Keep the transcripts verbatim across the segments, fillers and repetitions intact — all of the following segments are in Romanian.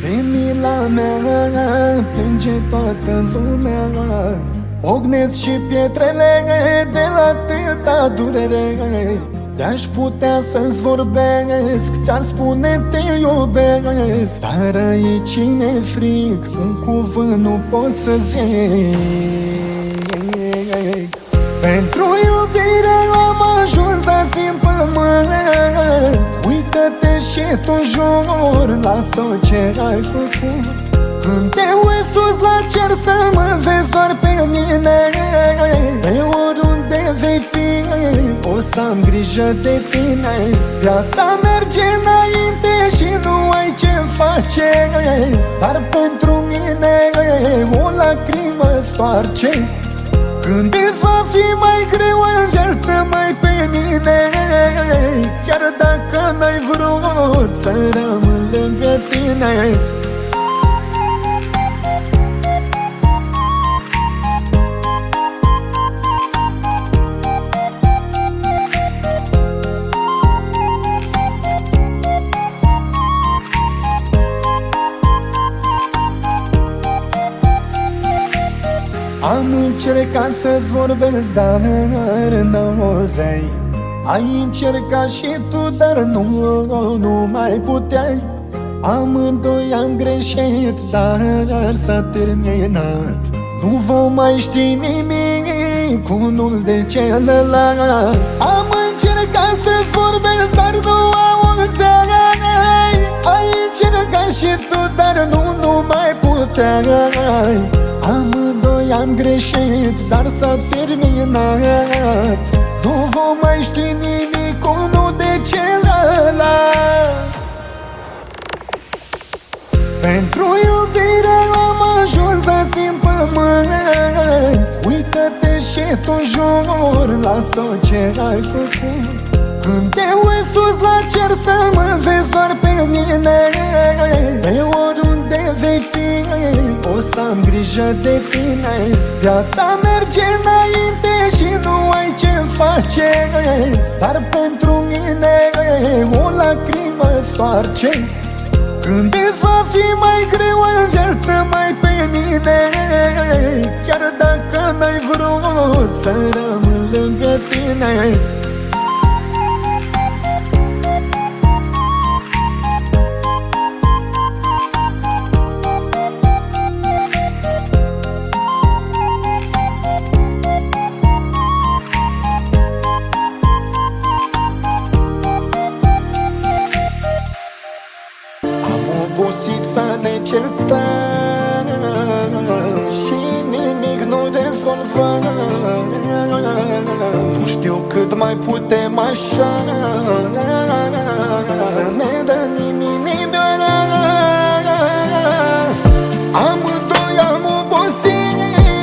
Pe mila mea plânge toată lumea, ognesc și pietrele de la atâta durere. De-aș putea să-ți vorbesc, ți-ar spune te iubesc, dar aici mi-e frig, un cuvânt nu pot să zic. Pentru iubire am ajuns azi în pământ, uită-te și tu jur la tot ce ai făcut. Când te uiți sus la cer să mă vezi doar pe mine, pe oriunde vei fi o să am grijă de tine. Viața merge înainte și nu ai ce face, dar pentru mine o lacrimă stoarce. Când îți va fi mai greu în viață, mai pe mine, chiar dacă n-ai vrut să rămân lângă tine. Am încercat să-ți vorbesc, dar n-auzeai. Ai încercat și tu, dar nu, nu mai puteai. Amândoi am greșit, dar s-a terminat. Nu vom mai ști nimic unul de celălalt. Am încercat să-ți vorbesc, dar nu auzeai. Ai încercat și tu, dar nu, nu mai puteai. Amândoi am greșit, dar s-a terminat. Nu vom mai ști nimic unul de celălalt. Pentru iubire am ajuns azi în pământ, uită-te și tu jur la tot ce ai făcut. Când te uiți sus la cer să mă vezi doar pe mine, pe oriunde vei fi o să am grijă de tine. Viața merge înainte și nu ai ce face, dar pentru mine o lacrimă stoarce. Când îți va fi mai greu în viață, mai pe mine, chiar dacă n-ai vrut să rămân lângă tine. Obosit să ne certăm și nimic nu rezolvăm. Nu știu cât mai putem așa să ne dăm inimioara. Amândoi am obosit,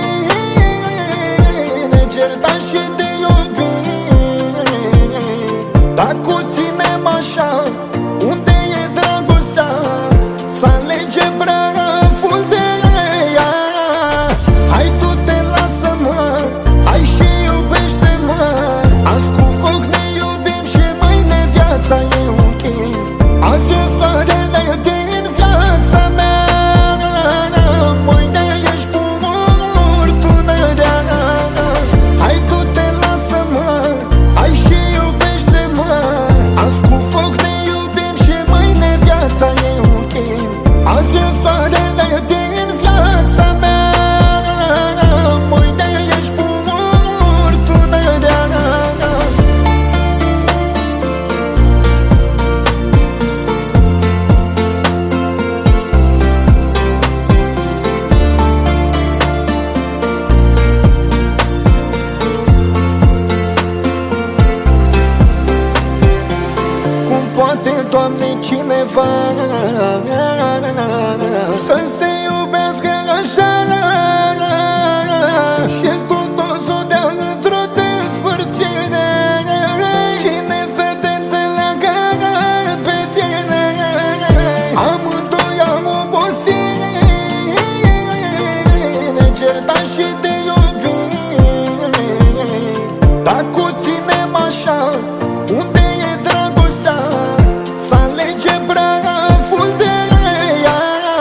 ne certăm și de iubire. Dacă o ținem așa, unde e dragostea? Să alegem praful de ea. Hai tu te lasă-mă, hai și iubește-mă. Azi cu foc ne iubim și mâine viața e ok. Azi e soarele din viața mea, mâine ești furtunarea. Hai tu te lasă-mă, hai și iubește-mă. Azi cu foc ne iubim și mâine viața e ok. Azi e soarele din viața mea, mâine ești furtunarea. Cum poate, Doamne, cineva să se iubească așa și totul s-o dea într-o despărțire? Cine să te înțeleagă pe tine? Amândoi am obosit, ne certam și de iubire. Dacă o ținem așa, unde e dragostea? Să alegem praful de ea.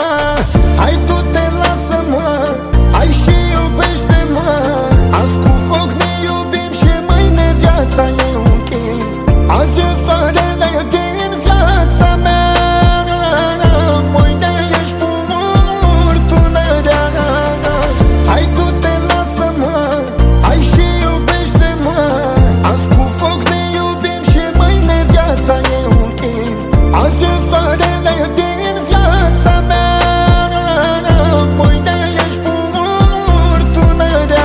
Azi e soarele din viața mea, mâine ești furtunarea.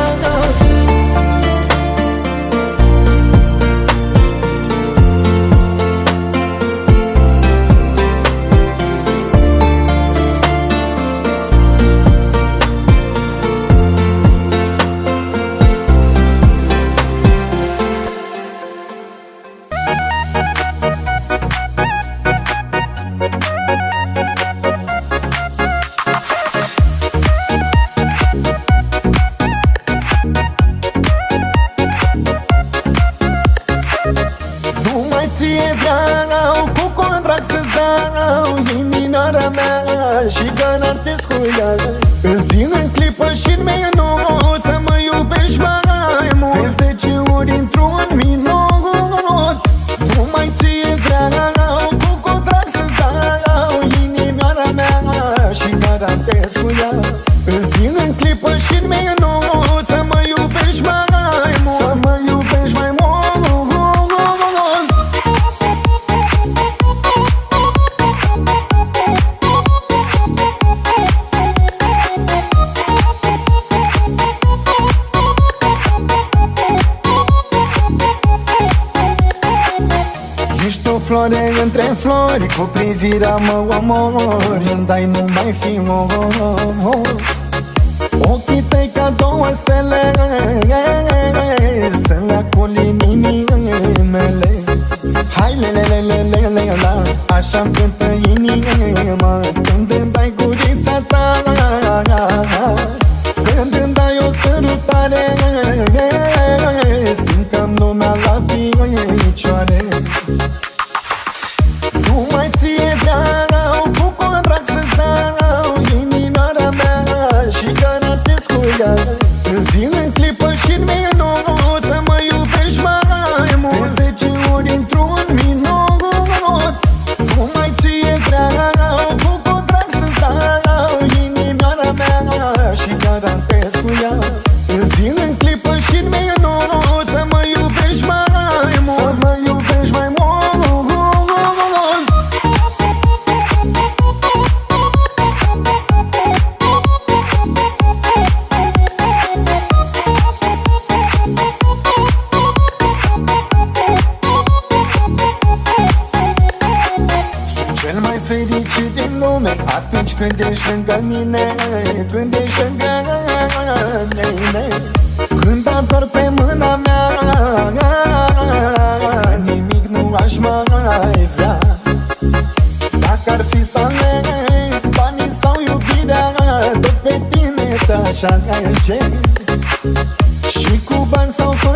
Ție vreau cu contract să-ți dau inimioara mea și garantez cu ea în zi, în clipă și-n minut să mă iubești mai mult, de zece ori într-un minut. Numai ție vreau cu contract să-ți dau inimioara mea și garantez cu ea în zi, în clipă și-n minut să mă iubești mai mult, să mă iubești mai mult. Ești o floare între flori, cu privirea mă omori, îmi dai numai fior. Ochii tăi ca două stele, sunt acolo inimii mele. Hai lelelelelele, așa-mi cântă inima când îmi dai gurița ta, când îmi dai o sărutare, simt că-mi lumea la picioare. Numai ție vreau cu contract să-ți dau inimioara mea și garantez cu ea în zi, în clipă și-n minut să mă iubești mai mult, de zece ori într-un minut. Numai ție vreau cu contract să-ți dau inimioara mea și garantez cu ea în zi, în clipă și-n minut să mă iubești mai mult, să mă iubești mai mult. Cel mai fericit din lume atunci când ești lângă mine, când ești lângă mine, când ador pe mâna mea, nimic nu aș mai vrea. Dacă ar fi să aleg banii sau iubirea, tot pe tine te-aș alege. Și cu bani sau